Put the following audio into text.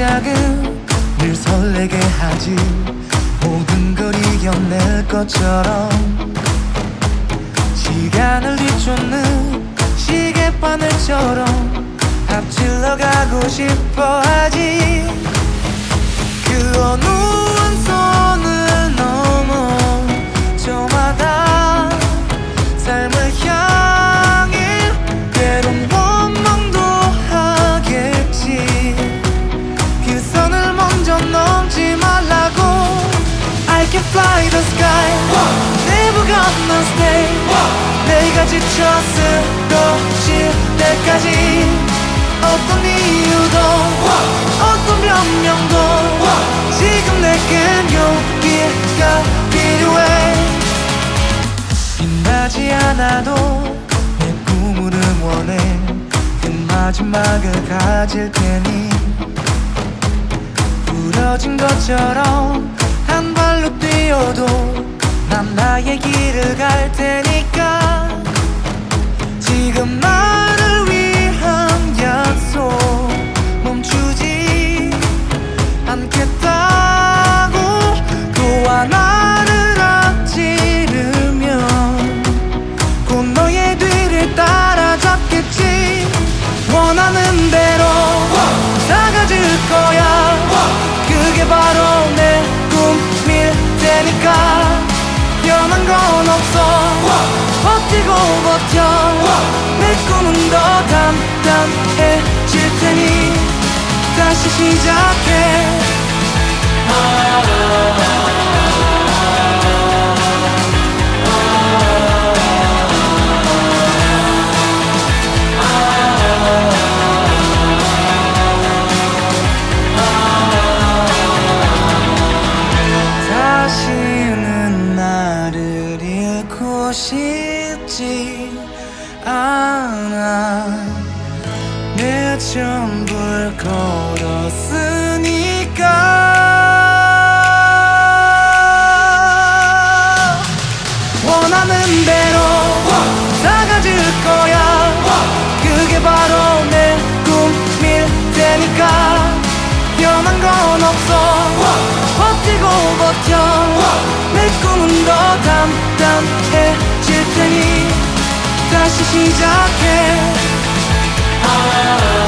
시작은 늘 설레게 하지. 모든 걸 이겨낼 것처럼 시간을 뒤쫓는 시계바늘처럼 앞질러 가고 싶어 하지. 그 어느 선을 넘어 저마다 삶을 향해 때론 원망도 하겠지. 그 선을 먼저 넘지 말라고. I can fly the sky, never gonna stay. 내가 지쳐 쓰러질 때까지 어떤 이유도 어떤 변명도 지금 내겐 용기가 필요해. 빛나지 않아도 내 꿈을 응원해. 그 마지막을 가질 테니 부러진 것처럼 한 발로 뛰어도 난 나의 길을 갈 테니까. 지금 나를 위한 약속 멈추지 않겠다고. 또 하나를 앞지르면 곧 너의 뒤를 따라잡겠지. 원하는 대로 다가질 거야. 그게 바로 내 꿈일 테니까. 변한 건 없어. 버티고 버텨. 내 꿈은 더 단단해질 테니 다시 시작해. 다시는 나를 잃고 싶지 않아. 내 전부를 걸었으니까. 원하는 대로 다가질 거야. 그게 바로 내 꿈일 테니까. 변한 건 없어. 버티고 버텨. 내 꿈은 더 단단해질 테니 다시 시작해.